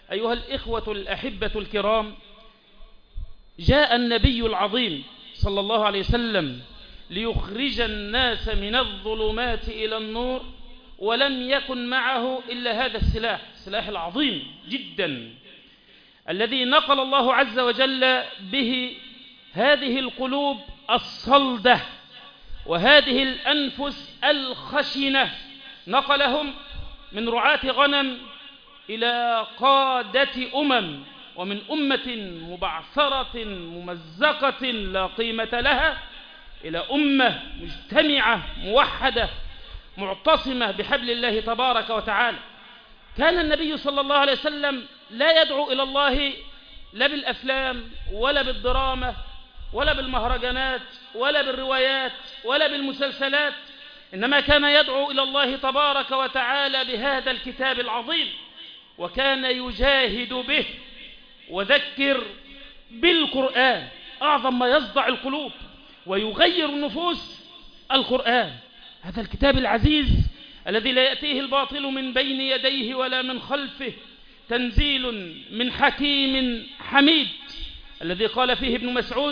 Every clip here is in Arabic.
أيها الإخوة الأحبة الكرام، جاء النبي العظيم صلى الله عليه وسلم ليخرج الناس من الظلمات إلى النور، ولم يكن معه إلا هذا السلاح العظيم جدا الذي نقل الله عز وجل به هذه القلوب الصلدة وهذه الأنفس الخشنة، نقلهم من رعاة غنم إلى قادة ومن أمة مبعثرة ممزقة لا قيمة لها إلى أمة مجتمعة موحدة معتصمة بحبل الله تبارك وتعالى. كان النبي صلى الله عليه وسلم لا يدعو إلى الله لا بالأفلام ولا بالدراما ولا بالمهرجانات ولا بالروايات ولا بالمسلسلات، إنما كان يدعو إلى الله تبارك وتعالى بهذا الكتاب العظيم، وكان يجاهد به. وذكر بالقرآن، أعظم ما يصدع القلوب ويغير النفوس القرآن، هذا الكتاب العزيز الذي لا يأتيه الباطل من بين يديه ولا من خلفه، تنزيل من حكيم حميد، الذي قال فيه ابن مسعود: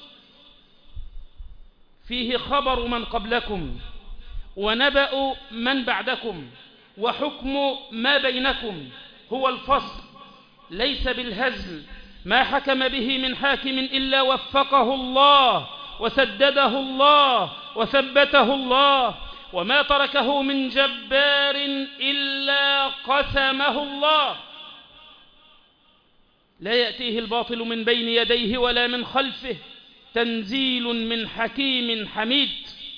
فيه خبر من قبلكم ونبأ من بعدكم وحكم ما بينكم، هو الفصل ليس بالهزل، ما حكم به من حاكم إلا وفقه الله وسدده الله وثبته الله، وما تركه من جبار إلا قسمه الله، لا يأتيه الباطل من بين يديه ولا من خلفه، تنزيل من حكيم حميد.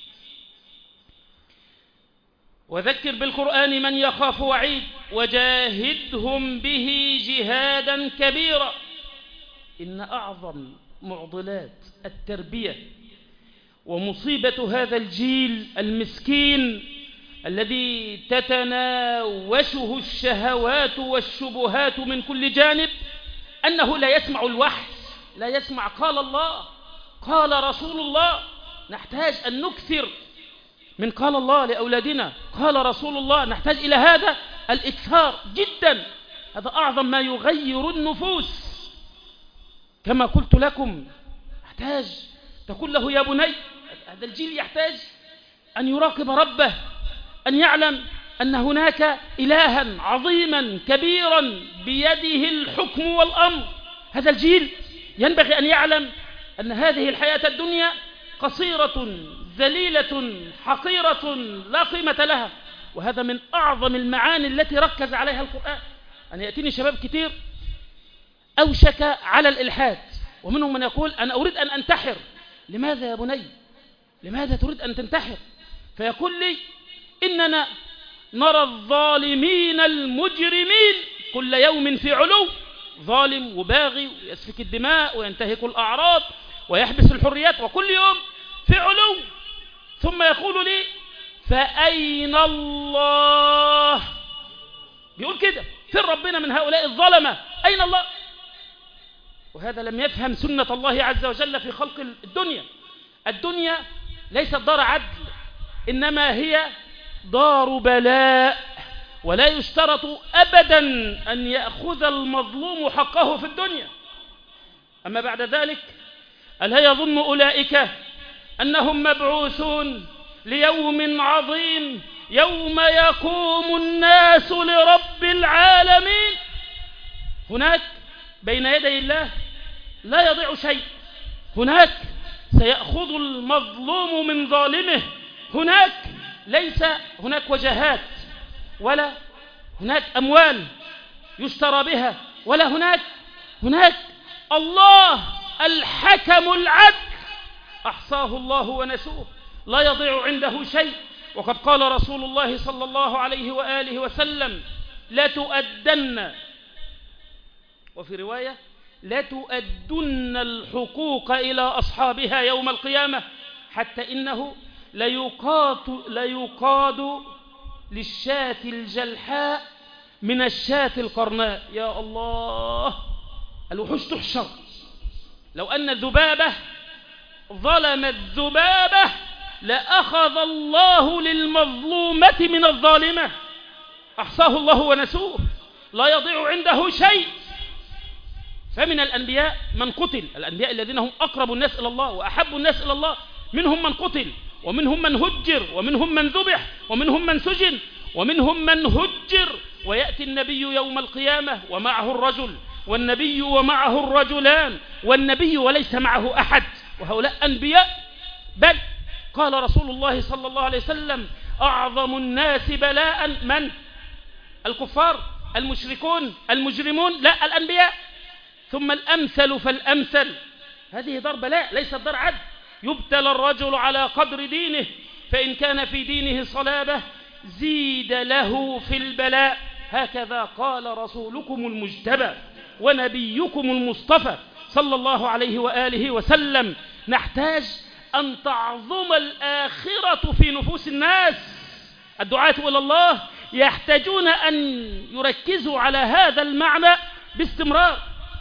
وذكر بالقرآن من يخاف وعيد، وجاهدهم به جهادا كبيرا. إن أعظم معضلات التربية ومصيبة هذا الجيل المسكين الذي تتناوشه الشهوات والشبهات من كل جانب أنه لا يسمع الوحي، لا يسمع قال الله قال رسول الله. نحتاج أن نكثر من قال الله لأولادنا، قال رسول الله، نحتاج إلى هذا الإكثار جدا، هذا أعظم ما يغير النفوس. كما قلت لكم، نحتاج تقول له يا بني، هذا الجيل يحتاج أن يراقب ربه، أن يعلم أن هناك إلها عظيما كبيرا بيده الحكم والأمر. هذا الجيل ينبغي أن يعلم أن هذه الحياة الدنيا قصيرة ذليلة حقيرة لا قيمة لها، وهذا من أعظم المعاني التي ركز عليها القرآن. أن يأتيني شباب كتير أوشك على الإلحاد، ومنهم من يقول أنا أريد أن أنتحر. لماذا يا بني؟ لماذا تريد أن تنتحر؟ فيقول لي إننا نرى الظالمين المجرمين كل يوم في علو، ظالم وباغي ويسفك الدماء وينتهك الأعراض ويحبس الحريات، وكل يوم في علو. ثم يقول لي فأين الله؟ بيقول كده، فين ربنا من هؤلاء الظلمة؟ أين الله؟ وهذا لم يفهم سنة الله عز وجل في خلق الدنيا. الدنيا ليست دار عدل، إنما هي دار بلاء، ولا يشترط أبدا أن يأخذ المظلوم حقه في الدنيا. أما بعد ذلك، ألا يظن أولئك أنهم مبعوثون ليوم عظيم يوم يقوم الناس لرب العالمين؟ هناك بين يدي الله لا يضيع شيء، هناك سيأخذ المظلوم من ظالمه، هناك ليس هناك وجهات ولا هناك أموال يشترى بها، ولا هناك الله الحكم العدل، أحصاه الله ونسوه، لا يضيع عنده شيء. وقد قال رسول الله صلى الله عليه وآله وسلم: لا تؤدن، وفي رواية لا تؤدن الحقوق إلى أصحابها يوم القيامة، حتى إنه ليقاد للشاة الجلحاء من الشاة القرناء. يا الله، الوحوش تحشر. لو أن الذبابة ظلمت ذبابة لأخذ الله للمظلومة من الظالمة، أحصاه الله ونسوه، لا يضيع عنده شيء. فمن الأنبياء من قتل، الأنبياء الذين هم أقرب الناس إلى الله وأحب الناس إلى الله، منهم من قتل ومنهم من هجر ومنهم من ذبح ومنهم من سجن ومنهم من هجر. ويأتي النبي يوم القيامة ومعه الرجل، والنبي ومعه الرجلان، والنبي وليس معه أحد، وهؤلاء أنبياء. بل قال رسول الله صلى الله عليه وسلم: أعظم الناس بلاء من؟ الكفار، المشركون، المجرمون؟ لا، الأنبياء. ثم الأمثل فالأمثل. هذه دار بلاء ليست دار عدل. يبتلى الرجل على قدر دينه، فإن كان في دينه صلابة زيد له في البلاء. هكذا قال رسولكم المجتبى ونبيكم المصطفى صلى الله عليه وآله وسلم. نحتاج أن تعظم الآخرة في نفوس الناس. الدعاة إلى الله يحتاجون أن يركزوا على هذا المعنى باستمرار.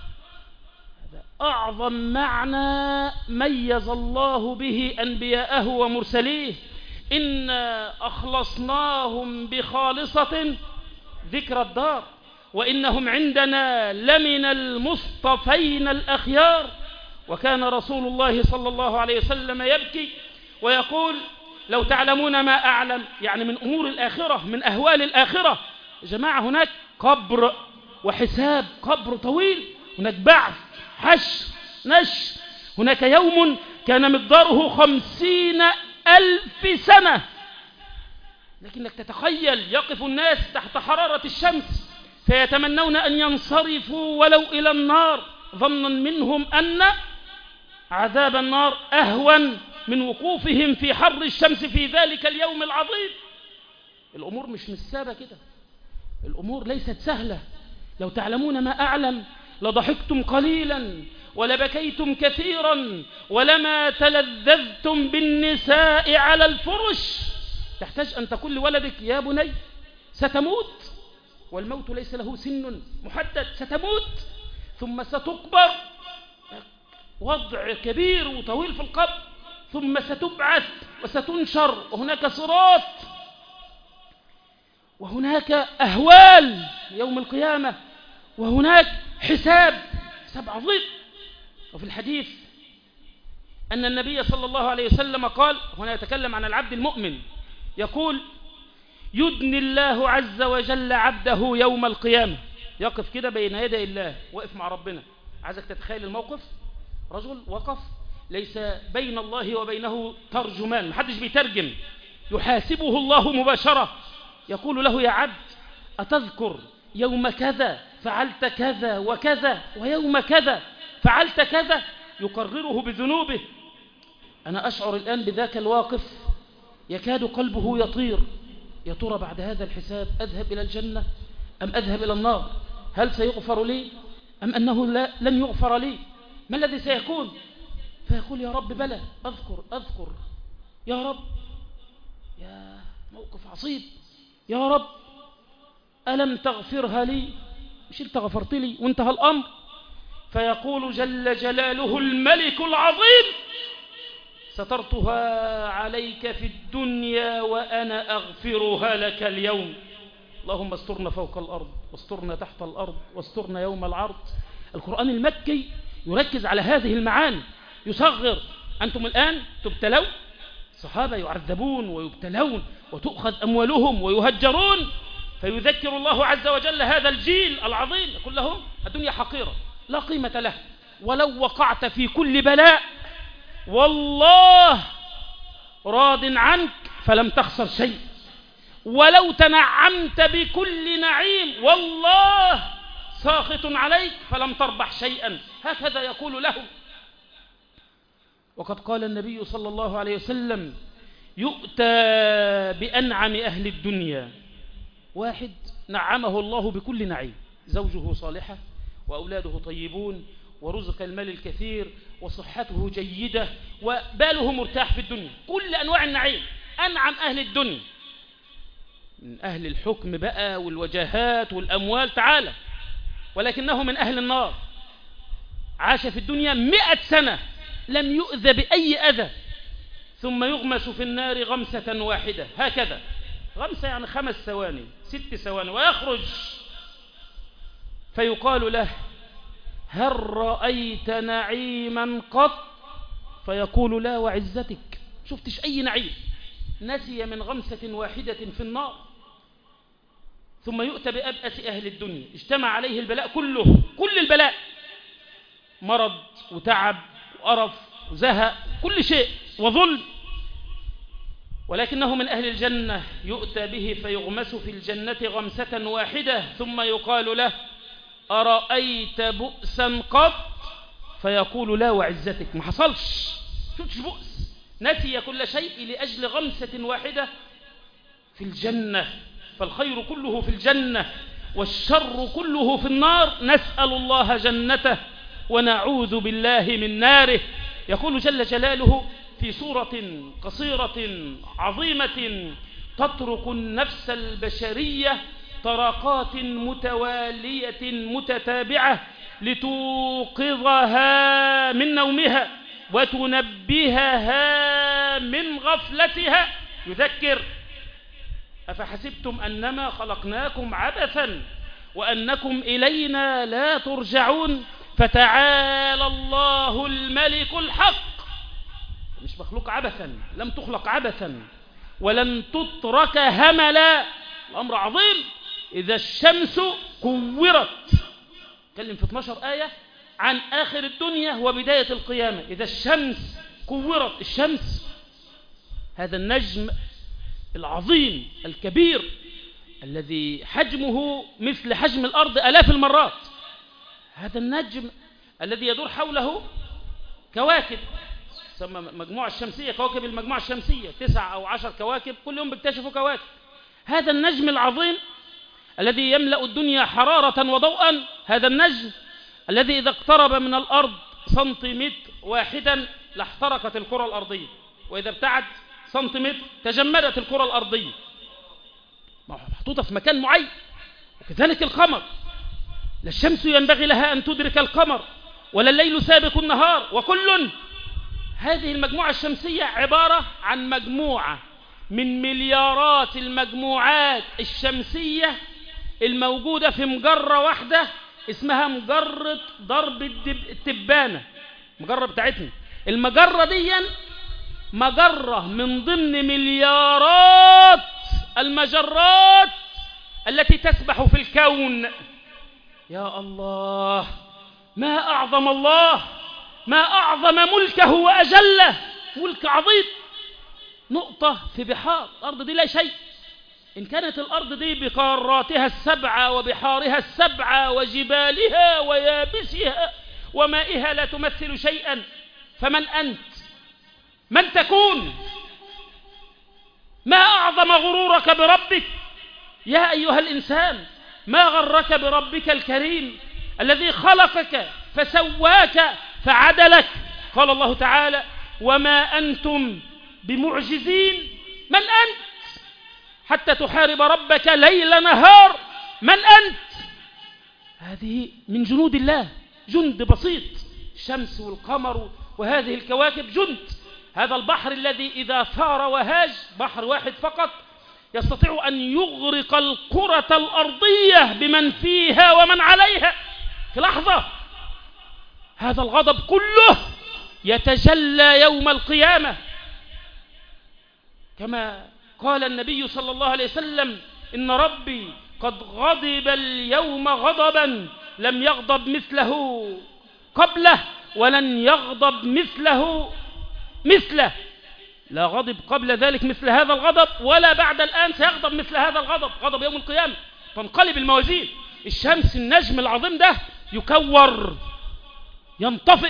هذا أعظم معنى ميز الله به أنبياءه ومرسليه: إنا أخلصناهم بخالصة ذكر الدار وإنهم عندنا لمن المصطفين الأخيار. وكان رسول الله صلى الله عليه وسلم يبكي ويقول: لو تعلمون ما أعلم، يعني من أمور الآخرة، من أهوال الآخرة. يا جماعة، هناك قبر وحساب، قبر طويل، هناك بعث، حشر، نشر. هناك يوم كان مقداره 50,000 سنة. لكنك تتخيل يقف الناس تحت حرارة الشمس فيتمنون أن ينصرفوا ولو إلى النار، ظنا منهم أن عذاب النار أهون من وقوفهم في حر الشمس في ذلك اليوم العظيم. الأمور مش مسابة كده، الأمور ليست سهلة. لو تعلمون ما أعلم لضحكتم قليلا ولبكيتم كثيرا ولما تلذذتم بالنساء على الفرش. تحتاج أن تقول لولدك: يا بني ستموت، والموت ليس له سن محدد، ستموت ثم ستقبر، وضع كبير وطويل في القبر، ثم ستبعث وستنشر، وهناك صراط، وهناك أهوال يوم القيامة، وهناك حساب عظيم. وفي الحديث أن النبي صلى الله عليه وسلم قال، هنا يتكلم عن العبد المؤمن، يقول: يدني الله عز وجل عبده يوم القيامة. يقف كده بين يدي الله، وقف مع ربنا. عايزك تتخيل الموقف: رجل وقف ليس بين الله وبينه ترجمان، محدش بيترجم، يحاسبه الله مباشرة. يقول له: يا عبد، أتذكر يوم كذا فعلت كذا وكذا، ويوم كذا فعلت كذا؟ يقرره بذنوبه. أنا أشعر الآن بذاك الواقف يكاد قلبه يطير. يا ترى بعد هذا الحساب أذهب إلى الجنة أم أذهب إلى النار؟ هل سيغفر لي أم أنه لن يغفر لي؟ ما الذي سيكون؟ فيقول: يا رب بلى، أذكر يا رب. يا موقف عصيب. يا رب ألم تغفرها لي؟ مش أنت غفرت لي وانتهى الأمر؟ فيقول جل جلاله الملك العظيم: سترتها عليك في الدنيا وأنا أغفرها لك اليوم. اللهم استرنا فوق الأرض، واسترنا تحت الأرض، واسترنا يوم العرض. القرآن المكي يركز على هذه المعاني، يصغر. أنتم الآن تبتلون، الصحابة يعذبون ويبتلون وتؤخذ أموالهم ويهجرون، فيذكر الله عز وجل هذا الجيل العظيم، يقول لهم: الدنيا حقيرة لا قيمة لها، ولو وقعت في كل بلاء والله راض عنك فلم تخسر شيء، ولو تنعمت بكل نعيم والله ساخط عليك فلم تربح شيئا. هكذا يقول لهم. وقد قال النبي صلى الله عليه وسلم: يؤتى بأنعم أهل الدنيا، واحد نعمه الله بكل نعيم، زوجه صالحة وأولاده طيبون ورزق المال الكثير وصحته جيدة وباله مرتاح في الدنيا، كل أنواع النعيم. أنعم أهل الدنيا من أهل الحكم بقى والوجاهات والأموال، تعالى. ولكنه من أهل النار، عاش في الدنيا 100 سنة لم يؤذى بأي أذى، ثم يغمس في النار غمسة واحدة، هكذا غمسة يعني 5 ثواني 6 ثواني، ويخرج فيقال له: هل رأيت نعيما قط؟ فيقول: لا وعزتك، شفتش أي نعيم. نسي من غمسة واحدة في النار. ثم يؤتى بأبأس أهل الدنيا، اجتمع عليه البلاء كله، كل البلاء، مرض وتعب وقرف وزهق، كل شيء وظلم، ولكنه من أهل الجنة. يؤتى به فيغمس في الجنة غمسة واحدة، ثم يقال له: أرأيت بؤسا قط؟ فيقول: لا وعزتك، ما حصلش، شفتش بؤس. نسي كل شيء لأجل غمسة واحدة في الجنة. فالخير كله في الجنة والشر كله في النار. نسأل الله جنته ونعوذ بالله من ناره. يقول جل جلاله في سورة قصيرة عظيمة تترك النفس البشرية طرقات متوالية متتابعة لتوقظها من نومها وتنبهها من غفلتها. يذكر: أفحسبتم أنما خلقناكم عبثا وأنكم إلينا لا ترجعون فتعالى الله الملك الحق. مش مخلوق عبثا، لم تخلق عبثا ولن تترك هملا. الأمر عظيم. إذا الشمس كورت، تكلم في 12 آية عن آخر الدنيا وبداية القيامة. إذا الشمس كورت، الشمس هذا النجم العظيم الكبير الذي حجمه مثل حجم الأرض آلاف المرات. هذا النجم الذي يدور حوله كواكب، تسمى مجموعة الشمسية، كواكب المجموعة الشمسية 9 أو 10 كواكب، كل يوم بيكتشفوا كواكب. هذا النجم العظيم الذي يملأ الدنيا حرارة وضوءا، هذا النجم الذي إذا اقترب من الأرض سنتيمتر واحدا لاحترقت الكرة الأرضية، وإذا ابتعد سنتيمتر تجمدت الكرة الأرضية، محطوطة في مكان معين. وكذلك القمر، لا الشمس ينبغي لها أن تدرك القمر ولا الليل سابق النهار، وكل هذه المجموعة الشمسية عبارة عن مجموعة من مليارات المجموعات الشمسية الموجودة في مجرة واحدة اسمها مجرة درب التبانة، مجرة بتاعتنا. المجرة دي مجرة من ضمن مليارات المجرات التي تسبح في الكون. يا الله، ما أعظم الله، ما أعظم ملكه وأجله، ملك عظيم. نقطة في بحار الأرض دي لا شيء. إن كانت الأرض دي بقاراتها السبعة وبحارها السبعة وجبالها ويابسها ومائها لا تمثل شيئا، فمن أنت؟ من تكون؟ ما أعظم غرورك بربك يا أيها الإنسان؟ ما غرك بربك الكريم الذي خلقك فسواك فعدلك؟ قال الله تعالى: وما أنتم بمعجزين. من أنت حتى تحارب ربك ليل نهار؟ من أنت؟ هذه من جنود الله، جند بسيط. الشمس والقمر وهذه الكواكب جند. هذا البحر الذي إذا ثار وهاج، بحر واحد فقط، يستطيع أن يغرق الكرة الأرضية بمن فيها ومن عليها في لحظة. هذا الغضب كله يتجلى يوم القيامة، كما قال النبي صلى الله عليه وسلم: إن ربي قد غضب اليوم غضبا لم يغضب مثله قبله ولن يغضب مثله. لا غضب قبل ذلك مثل هذا الغضب ولا بعد الآن سيغضب مثل هذا الغضب، غضب يوم القيامة. تنقلب الموازين. الشمس النجم العظيم ده يكور، ينطفئ،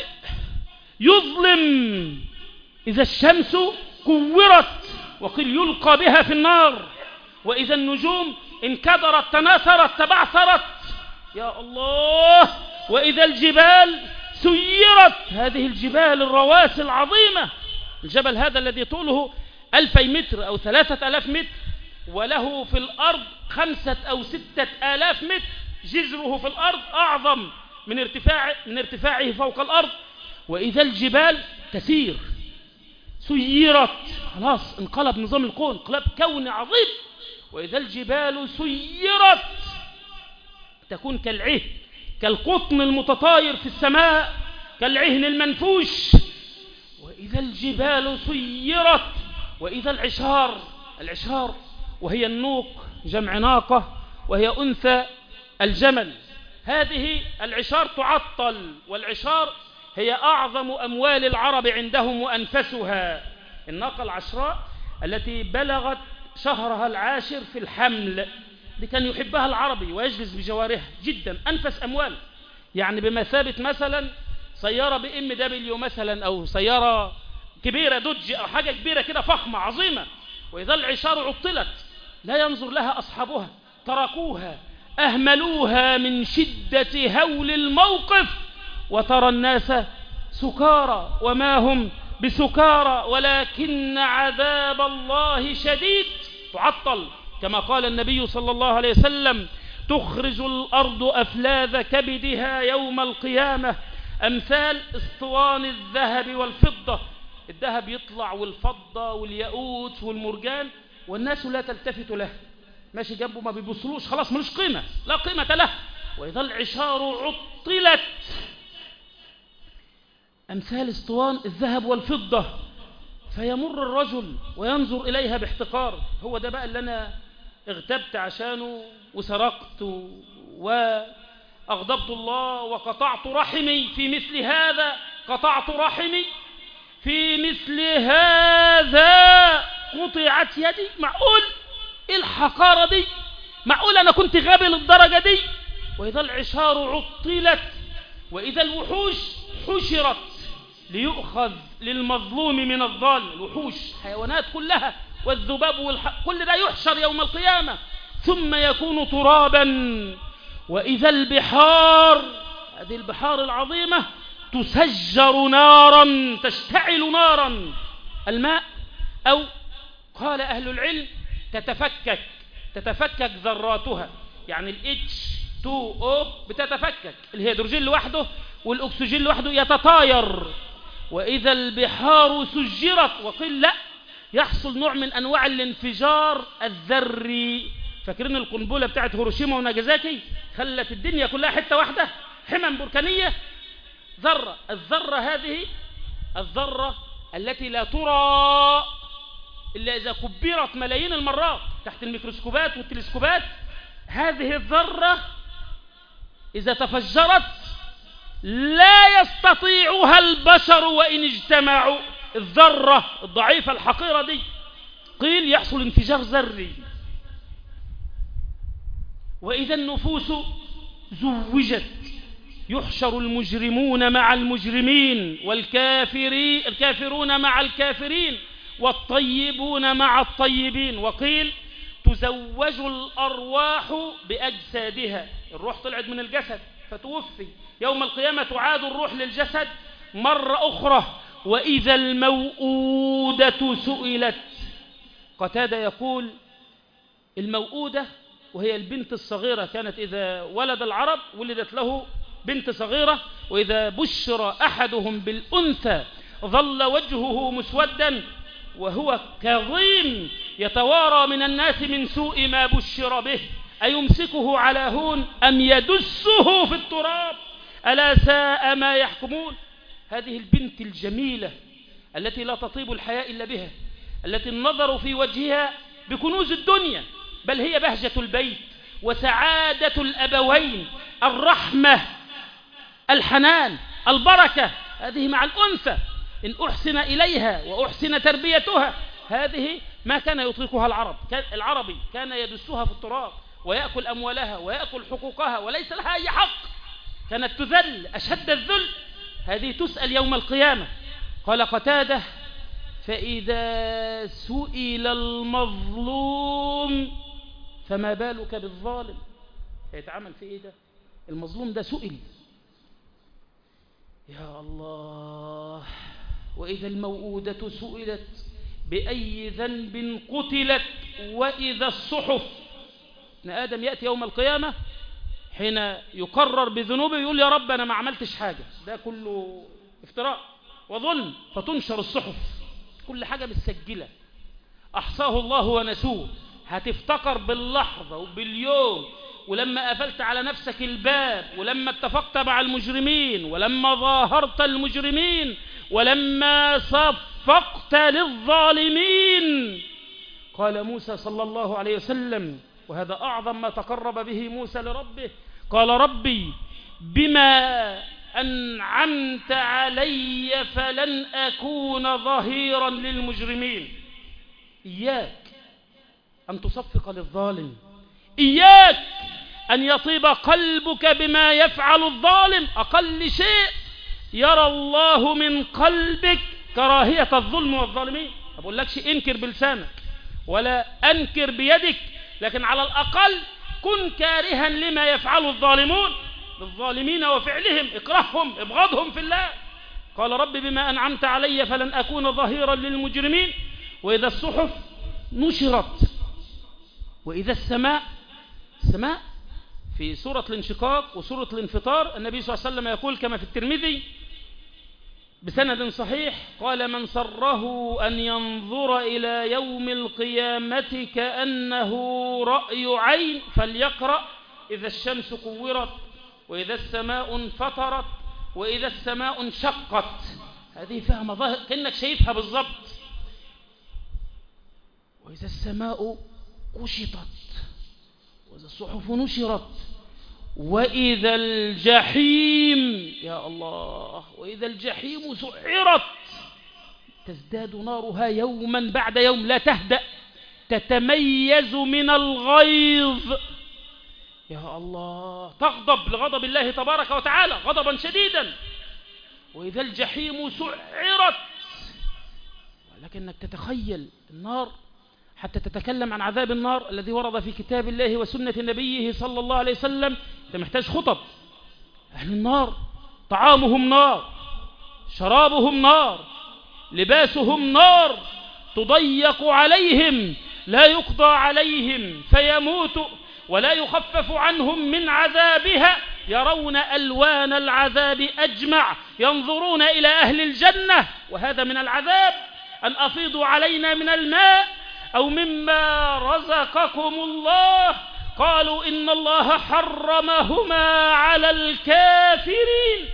يظلم. إذا الشمس كورت، وقيل يلقى بها في النار. وإذا النجوم انكدرت تناثرت تبعثرت. يا الله. وإذا الجبال سيرت، هذه الجبال الرواسي العظيمة. الجبل هذا الذي طوله 2000 متر أو 3000 متر وله في الأرض 5 أو 6000 متر، جذره في الأرض أعظم من ارتفاعه فوق الأرض. وإذا الجبال تسير، سيرت، خلاص انقلب نظام الكون، انقلاب كوني عظيم. وإذا الجبال سيرت تكون كالعهن، كالقطن المتطاير في السماء، كالعهن المنفوش. وإذا الجبال سيرت، وإذا العشار وهي النوق جمع ناقة، وهي أنثى الجمل. هذه العشار تعطل، والعشار هي أعظم أموال العرب عندهم وأنفسها. الناقة العشراء التي بلغت شهرها العاشر في الحمل، دي كان يحبها العربي ويجلس بجوارها جدا، أنفس أموال، يعني بمثابة مثلا سيارة BMW مثلا، أو سيارة كبيرة دوج أو حاجة كبيرة كده فخمة عظيمة. وإذا العشار عطلت لا ينظر لها أصحابها، تركوها، أهملوها من شدة هول الموقف. وترى الناس سكارى وما هم بسكارى ولكن عذاب الله شديد. تعطل كما قال النبي صلى الله عليه وسلم: تخرج الأرض أفلاذ كبدها يوم القيامة أمثال اسطوان الذهب والفضة. الذهب يطلع والفضة والياقوت والمرجان، والناس لا تلتفت له، ماشي جنبه ما بيبصلوش، خلاص ملوش قيمة، لا قيمة له. وإذا العشار عطلت أمثال اسطوان الذهب والفضة، فيمر الرجل وينظر إليها باحتقار. هو ده بقى اللي أنا اغتبت عشانه وسرقت وأغضبت الله وقطعت رحمي في مثل هذا، قطعت رحمي في مثل هذا، قطعت يدي. معقول إيه الحقارة دي؟ معقول أنا كنت غبي للدرجة دي؟ وإذا العشار عطلت، وإذا الوحوش حشرت ليؤخذ للمظلوم من الظالم. الوحوش حيوانات كلها، والذباب كل ده يحشر يوم القيامة ثم يكون ترابا. وإذا البحار، هذه البحار العظيمة، تسجر نارا، تشتعل نارا. الماء، أو قال أهل العلم تتفكك ذراتها، يعني ال H2O بتتفكك، الهيدروجين لوحده والأكسجين لوحده يتطاير. وإذا البحار سجرت، وقيل لا، يحصل نوع من أنواع الانفجار الذري. فاكرين القنبلة بتاعت هيروشيما وناجازاكي؟ خلت الدنيا كلها حتة واحدة، حمم بركانية. الذرة هذه الذرة التي لا ترى إلا إذا كبرت ملايين المرات تحت الميكروسكوبات والتلسكوبات. هذه الذرة إذا تفجرت لا يستطيعها البشر وإن اجتمعوا. الذرة الضعيفة الحقيرة دي قيل يحصل انفجار ذري. وإذا النفوس زوجت، يحشر المجرمون مع المجرمين، والكافرون مع الكافرين، والطيبون مع الطيبين. وقيل تزوج الأرواح بأجسادها، الروح طلعت من الجسد فتوفي، يوم القيامة تعاد الروح للجسد مرة أخرى. وإذا الموءودة سئلت. قتادة يقول: الموءودة وهي البنت الصغيرة، كانت إذا ولد العرب ولدت له بنت صغيرة، وإذا بشر أحدهم بالأنثى ظل وجهه مسودا وهو كظيم يتوارى من الناس من سوء ما بشر به، أيمسكه على هون أم يدسه في التراب، ألا ساء ما يحكمون. هذه البنت الجميلة التي لا تطيب الحياة إلا بها، التي النظر في وجهها بكنوز الدنيا، بل هي بهجة البيت وسعادة الأبوين، الرحمة، الحنان، البركة. هذه مع الأنثى إن أحسن إليها وأحسن تربيتها، هذه ما كان يطلقها العربي كان يدسها في التراب ويأكل أموالها ويأكل حقوقها وليس لها أي حق، كانت تذل أشد الذل. هذه تسأل يوم القيامة. قال قتادة: فإذا سئل المظلوم فما بالك بالظالم. يتعامل في إيه ده؟ المظلوم ده سئل، يا الله. وإذا الموءودة سئلت بأي ذنب قتلت. وإذا الصحف، ابن آدم يأتي يوم القيامة حين يقرر بذنوبه يقول: يا رب أنا ما عملتش حاجة، ده كله افتراء وظلم. فتنشر الصحف، كل حاجة متسجلة، أحصاه الله ونسوه. هتفتكر باللحظة وباليوم ولما قفلت على نفسك الباب، ولما اتفقت مع المجرمين، ولما ظاهرت المجرمين، ولما صفقت للظالمين. قال موسى صلى الله عليه وسلم، وهذا أعظم ما تقرب به موسى لربه، قال ربي بما أنعمت علي فلن أكون ظهيرا للمجرمين. إياك أن تصفق للظالم، إياك أن يطيب قلبك بما يفعل الظالم. أقل شيء يرى الله من قلبك كراهية الظلم والظالمين. ما بقولكش انكر بلسانك ولا أنكر بيدك، لكن على الأقل كن كارها لما يفعل الظالمون بالظالمين وفعلهم، اكرههم، ابغضهم في الله. قال رب بما أنعمت علي فلن أكون ظهيرا للمجرمين. وإذا الصحف نشرت، وإذا السماء في سورة الانشقاق وسورة الانفطار النبي صلى الله عليه وسلم يقول كما في الترمذي بسند صحيح، قال من سره أن ينظر إلى يوم القيامة كأنه رأي عين فليقرأ إذا الشمس كورت، وإذا السماء انفطرت، وإذا السماء انشقت. هذه فيها مظاهر كأنك شايفها بالضبط. وإذا السماء كشطت، وإذا الصحف نشرت، وإذا الجحيم، يا الله، وإذا الجحيم سعرت تزداد نارها يوما بعد يوم لا تهدأ، تتميز من الغيظ، يا الله، تغضب لغضب الله تبارك وتعالى غضبا شديدا. وإذا الجحيم سعرت، ولكنك تتخيل النار حتى تتكلم عن عذاب النار الذي ورد في كتاب الله وسنة نبيه صلى الله عليه وسلم. أنت محتاج خطب. أهل النار طعامهم نار، شرابهم نار، لباسهم نار، تضيق عليهم، لا يقضى عليهم فيموتوا ولا يخفف عنهم من عذابها، يرون ألوان العذاب أجمع، ينظرون إلى أهل الجنة وهذا من العذاب أن أفيضوا علينا من الماء أو مما رزقكم الله، قالوا إن الله حرمهما على الكافرين.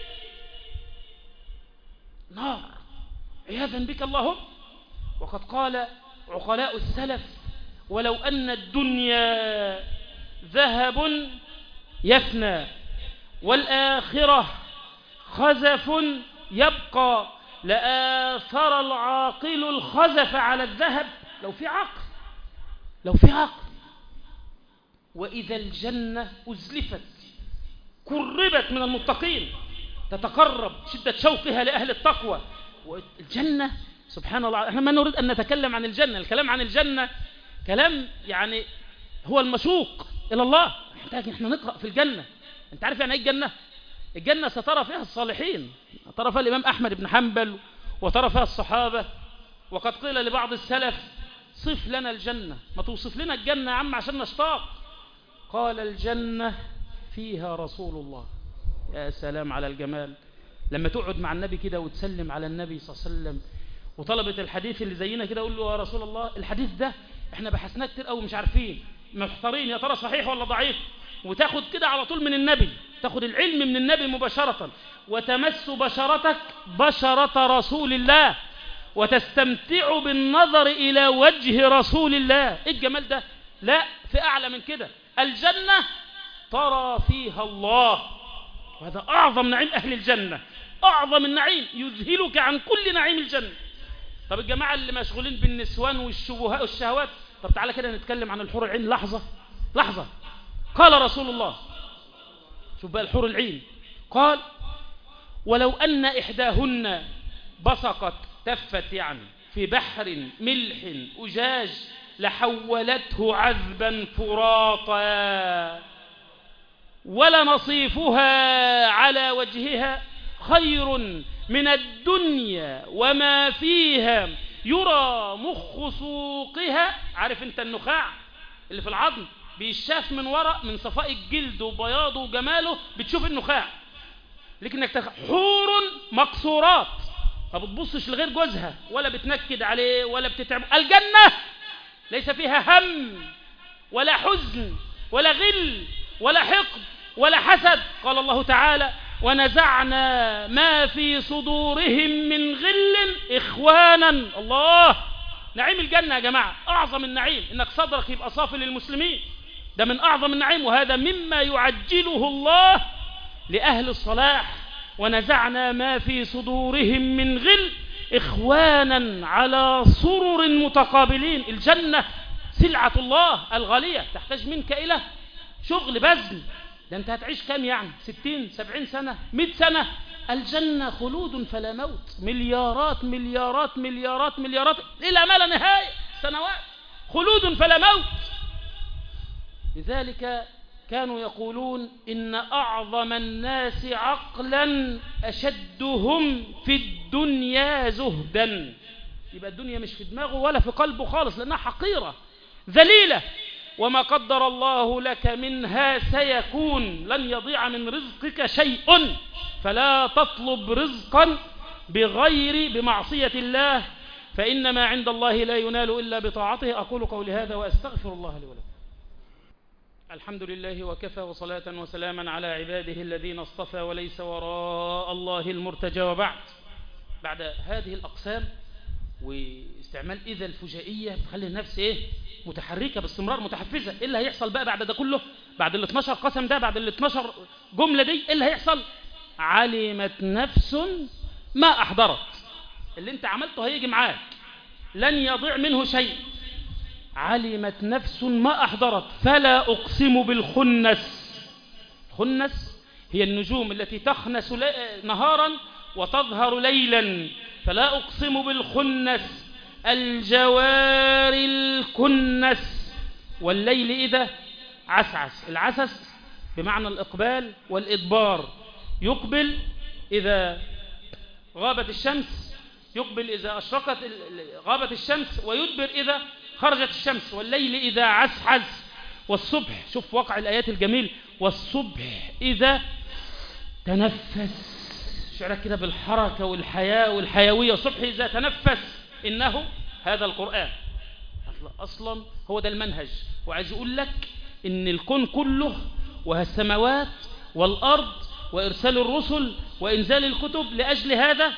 نار عياذا بك اللهم. وقد قال عقلاء السلف ولو أن الدنيا ذهب يفنى والآخرة خزف يبقى لآثر العاقل الخزف على الذهب. لو في عقل. وإذا الجنة أزلفت قربت من المتقين، تتقرب شدة شوقها لأهل التقوى. والجنة سبحان الله، احنا ما نريد أن نتكلم عن الجنة، الكلام عن الجنة كلام يعني هو المشوق إلى الله. احنا نقرأ في الجنة. انت عارف يعني ايه الجنة؟ الجنة سترى فيها الصالحين، ترى فيها الإمام أحمد بن حنبل، وترى فيها الصحابة. وقد قيل لبعض السلف صف لنا الجنة، ما توصف لنا الجنة يا عم عشان نشتاق. قال الجنة فيها رسول الله. يا سلام على الجمال. لما تقعد مع النبي كده وتسلم على النبي صلى الله عليه وسلم، وطلبة الحديث اللي زينا كده يقول له يا رسول الله الحديث ده احنا بحثناه كتير قوي مش عارفين، محتارين يا ترى صحيح ولا ضعيف، وتاخد كده على طول من النبي، تاخد العلم من النبي مباشرة، وتمس بشرتك بشرة رسول الله، وتستمتع بالنظر إلى وجه رسول الله. إيه الجمال ده؟ لا في أعلى من كده. الجنة ترى فيها الله، وهذا أعظم نعيم أهل الجنة، أعظم النعيم يذهلك عن كل نعيم الجنة. طب الجماعة اللي مشغولين بالنسوان والشهوات، طب تعالى كده نتكلم عن الحور العين لحظة. قال رسول الله، شوف بقى الحور العين، قال ولو أن إحداهن بصقت تفت يعني في بحر ملح أجاج لحولته عذبا فراطا ولنصيفها على وجهها خير من الدنيا وما فيها يرى مخ سوقها. عارف انت النخاع اللي في العظم بيشاف من وراء، من صفاء الجلد وبياضه وجماله بتشوف النخاع، لكنك حور مقصورات ما بتبصش لغير جوزها ولا بتنكد عليه ولا بتتعب. الجنة ليس فيها هم ولا حزن ولا غل ولا حقد ولا حسد. قال الله تعالى: ونزعنا ما في صدورهم من غل إخوانا. الله، نعيم الجنة يا جماعة، أعظم النعيم إنك صدرك يبقى صافي للمسلمين، ده من أعظم النعيم، وهذا مما يعجله الله لأهل الصلاح. ونزعنا ما في صدورهم من غل إخوانا على سرر متقابلين. الجنة سلعة الله الغالية، تحتاج منك إلى شغل بذل. ده أنت هتعيش كام يعني؟ 60 70 سنة 100 سنة؟ الجنة خلود فلا موت، مليارات مليارات مليارات مليارات إلى ما لا نهاية سنوات، خلود فلا موت. لذلك كانوا يقولون إن أعظم الناس عقلا أشدهم في الدنيا زهدا. يبقى الدنيا مش في دماغه ولا في قلبه خالص، لأنها حقيرة ذليلة، وما قدر الله لك منها سيكون، لن يضيع من رزقك شيء، فلا تطلب رزقا بمعصية الله، فإنما عند الله لا ينال إلا بطاعته. أقول قولي هذا وأستغفر الله لي ولكم. الحمد لله وكفى، وصلاة وسلاما على عباده الذين اصطفى، وليس وراء الله المرتجى. وبعد، بعد هذه الأقسام واستعمال إذا الفجائية بتخلي النفس متحركة باستمرار، متحفزة. إيه اللي هيحصل بقى بعد ده كله؟ بعد ال 12 قسم ده، بعد ال 12 جملة دي، إيه اللي هيحصل؟ علمت نفس ما أحضرت. اللي انت عملته هيجي معاك، لن يضيع منه شيء. علمت نفس ما أحضرت فلا أقسم بالخنس. الخنس هي النجوم التي تخنس نهارا وتظهر ليلا. فلا أقسم بالخنس، الجوار الكنس، والليل إذا عسعس. العسس بمعنى الإقبال والإدبار، يقبل إذا غابت الشمس، يقبل إذا أشرقت غابت الشمس، ويدبر إذا خرجت الشمس. والليل إذا عسعس، والصبح، شوف وقع الآيات الجميل، والصبح إذا تنفس. شعرك كده بالحركة والحياة والحيوية. الصبح إذا تنفس، إنه هذا القرآن أصلا هو ده المنهج. وعايز يقول لك إن الكون كله والسماوات والأرض وإرسال الرسل وإنزال الكتب لأجل هذا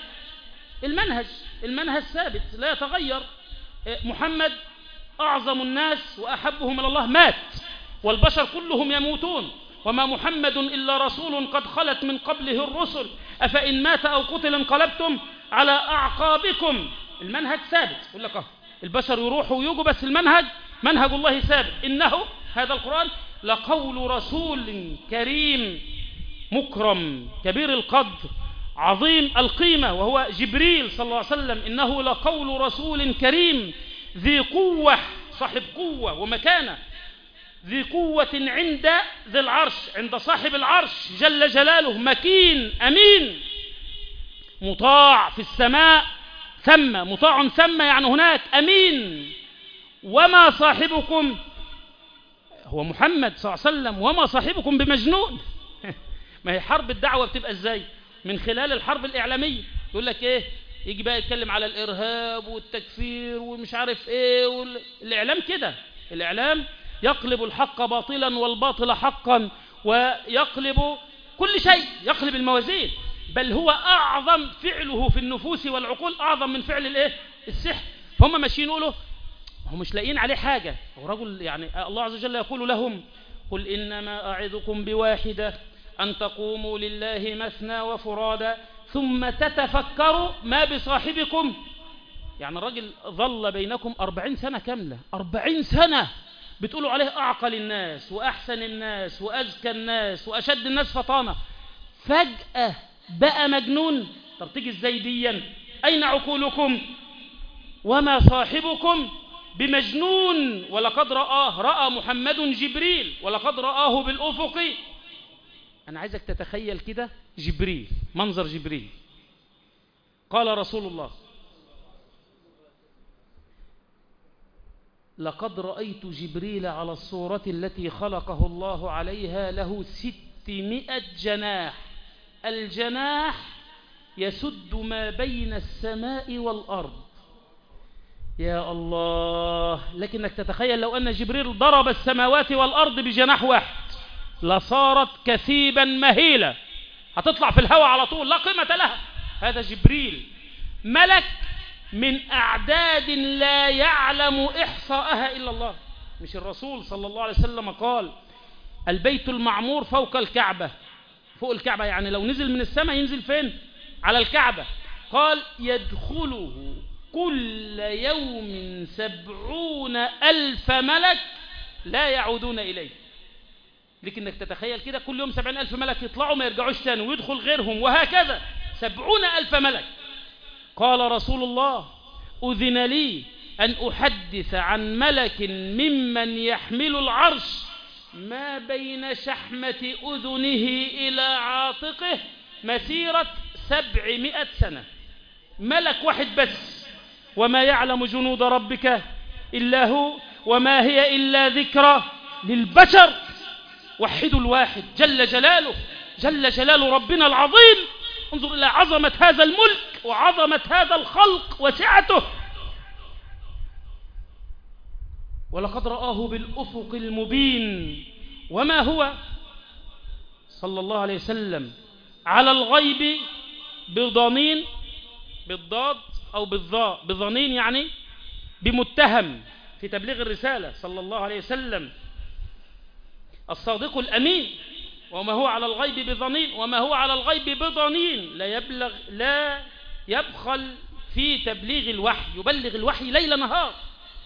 المنهج ثابت لا يتغير. محمد أعظم الناس وأحبهم إلى الله مات، والبشر كلهم يموتون، وما محمد إلا رسول قد خلت من قبله الرسل، أفإن مات أو قتل انقلبتم على أعقابكم. المنهج ثابت. يقول لك البشر يروحوا ويجوا، بس منهج الله ثابت. إنه هذا القرآن لقول رسول كريم مكرم كبير القدر عظيم القيمة، وهو جبريل صلى الله عليه وسلم. إنه لقول رسول كريم ذي قوة، صاحب قوة ومكانة، ذي قوة عند ذي العرش، عند صاحب العرش جل جلاله، مكين أمين، مطاع في السماء ثم، مطاع ثم يعني هناك، أمين. وما صاحبكم، هو محمد صلى الله عليه وسلم، وما صاحبكم بمجنون. ما هي حرب الدعوة بتبقى ازاي؟ من خلال الحرب الإعلامية. يقول لك يجي بقى يتكلم على الإرهاب والتكفير ومش عارف الإعلام كده. الإعلام يقلب الحق باطلا والباطل حقا، ويقلب كل شيء، يقلب الموازين. بل هو أعظم فعله في النفوس والعقول، أعظم من فعل السحر. فهم ماشيين يقولوا هم مش لاقيين عليه حاجة. هو رجل يعني الله عز وجل يقول لهم: قل إنما أعظكم بواحدة أن تقوموا لله مثنى وفرادا ثم تتفكروا ما بصاحبكم. يعني الرجل ظل بينكم 40 سنة كاملة، 40 سنة بتقولوا عليه أعقل الناس وأحسن الناس وأزكى الناس وأشد الناس فطانة، فجأة بقى مجنون. طب تيجي ازاي ديا؟ أين عقولكم؟ وما صاحبكم بمجنون، ولقد رأى محمد جبريل ولقد رآه بالأفق. أنا عايزك تتخيل كده جبريل، منظر جبريل. قال رسول الله: لقد رأيت جبريل على الصورة التي خلقه الله عليها، له 600 جناح، الجناح يسد ما بين السماء والأرض. يا الله، لكنك تتخيل لو أن جبريل ضرب السماوات والأرض بجناح واحد، لصارت كثيبا مهيلة، هتطلع في الهواء على طول لا قيمة لها. هذا جبريل، ملك من أعداد لا يعلم إحصاءها إلا الله. مش الرسول صلى الله عليه وسلم قال البيت المعمور فوق الكعبة، فوق الكعبة يعني لو نزل من السماء ينزل فين؟ على الكعبة. قال يدخله كل يوم 70,000 ملك لا يعودون إليه. لكن انك تتخيل كده كل يوم 70,000 ملك يطلعوا ما يرجعوش تاني ويدخل غيرهم، وهكذا 70,000 ملك. قال رسول الله أذن لي أن أحدث عن ملك ممن يحمل العرش ما بين شحمة أذنه إلى عاتقه مسيرة 700 سنة. ملك واحد بس، وما يعلم جنود ربك إلا هو وما هي إلا ذكرى للبشر. وحدوا الواحد جل جلاله، جل جلال ربنا العظيم. انظر إلى عظمة هذا الملك وعظمة هذا الخلق وسعته. ولقد رآه بالأفق المبين وما هو صلى الله عليه وسلم على الغيب بضنين، بالضاد أو بالضاء، بضنين يعني بمتهم في تبليغ الرسالة صلى الله عليه وسلم الصادق الأمين. وما هو على الغيب بضنين، وما هو على الغيب بضنين، لا يبخل في تبليغ الوحي، يبلغ الوحي ليل نهار.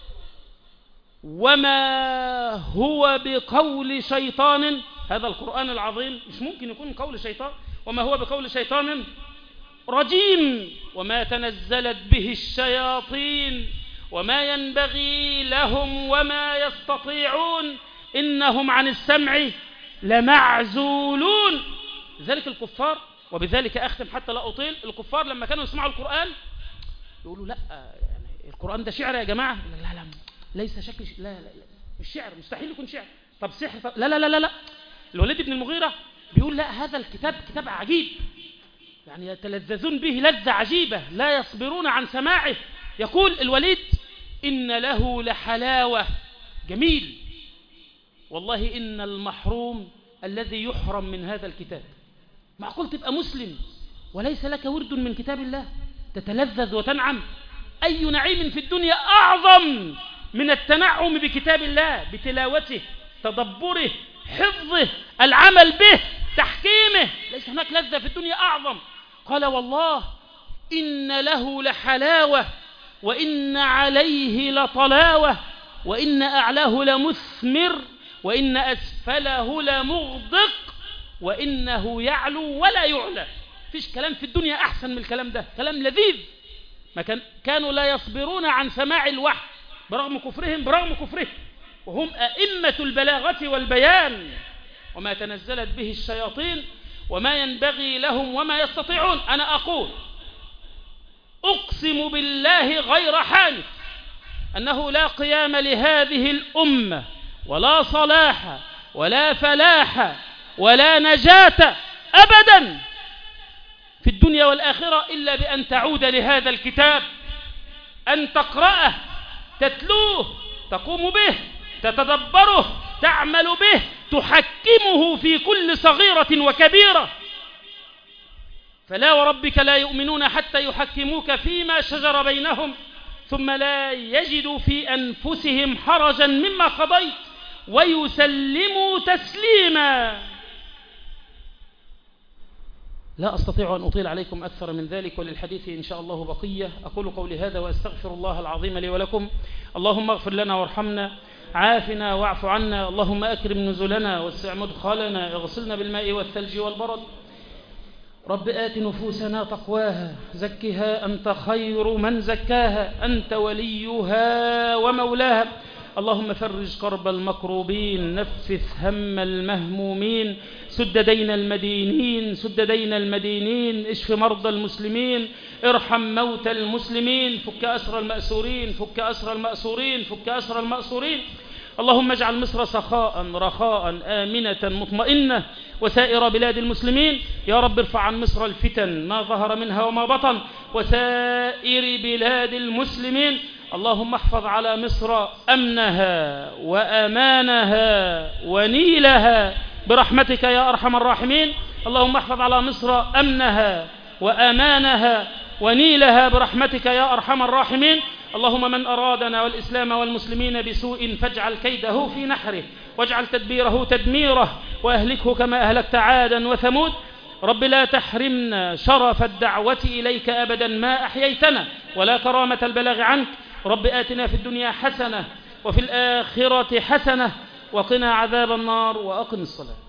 وما هو بقول شيطان، هذا القرآن العظيم مش ممكن يكون قول شيطان. وما هو بقول شيطان رجيم، وما تنزلت به الشياطين وما ينبغي لهم وما يستطيعون إنهم عن السمع لمعزولون. لذلك الكفار، وبذلك أختم حتى لا أطيل، الكفار لما كانوا يسمعوا القرآن يقولوا لا يعني القرآن ده شعر يا جماعة. لا لا ليس شكل لا لا لا مش شعر، مستحيل يكون شعر. طب سحر؟ طب لا لا لا لا. الوليد بن المغيرة بيقول لا هذا الكتاب كتاب عجيب، يعني يتلذذون به لذة عجيبة لا يصبرون عن سماعه. يقول الوليد إن له لحلاوة، جميل والله. إن المحروم الذي يحرم من هذا الكتاب. معقول تبقى مسلم وليس لك ورد من كتاب الله تتلذذ وتنعم؟ أي نعيم في الدنيا أعظم من التنعم بكتاب الله، بتلاوته، تدبره، حفظه، العمل به، تحكيمه. ليس هناك لذة في الدنيا أعظم. قال والله إن له لحلاوة وإن عليه لطلاوة وإن أعلاه لمثمر وإن أسفله لمغدق وإنه يعلو ولا يعلى. فيش كلام في الدنيا أحسن من الكلام ده، كلام لذيذ. ما كانوا لا يصبرون عن سماع الوحي برغم كفرهم، وهم أئمة البلاغة والبيان. وما تنزلت به الشياطين وما ينبغي لهم وما يستطيعون. أنا أقول أقسم بالله غير حانث أنه لا قيام لهذه الأمة ولا صلاح ولا فلاح ولا نجاة أبدا في الدنيا والآخرة إلا بأن تعود لهذا الكتاب، أن تقرأه، تتلوه، تقوم به، تتدبره، تعمل به، تحكمه في كل صغيرة وكبيرة. فلا وربك لا يؤمنون حتى يحكموك فيما شجر بينهم ثم لا يجدوا في أنفسهم حرجا مما قضيت ويسلموا تسليما. لا أستطيع أن أطيل عليكم أكثر من ذلك، وللحديث إن شاء الله بقية. أقول قولي هذا وأستغفر الله العظيم لي ولكم. اللهم اغفر لنا وارحمنا، عافنا واعف عنا، اللهم أكرم نزلنا واسع مدخلنا، اغسلنا بالماء والثلج والبرد. رب آت نفوسنا تقواها، زكها أنت خير من زكاها، أنت وليها ومولاها. اللهم فرج كرب المكروبين، نفث هم المهمومين، سد دين المدينين، اشف مرضى المسلمين، ارحم موتى المسلمين، فك أسر المأسورين. اللهم اجعل مصر سخاء رخاء آمنة مطمئنة وسائر بلاد المسلمين. يا رب ارفع عن مصر الفتن ما ظهر منها وما بطن وسائر بلاد المسلمين. اللهم احفظ على مصر أمنها وأمانها ونيلها برحمتك يا أرحم الراحمين. اللهم احفظ على مصر أمنها وأمانها ونيلها برحمتك يا أرحم الراحمين. اللهم من أرادنا والإسلام والمسلمين بسوء فاجعل كيده في نحره واجعل تدبيره تدميره وأهلكه كما أهلكت عادا وثمود. رب لا تحرمنا شرف الدعوة إليك أبدا ما أحييتنا ولا كرامة البلاغ عنك. رب آتنا في الدنيا حسنة وفي الآخرة حسنة وقنا عذاب النار وأقم الصلاة.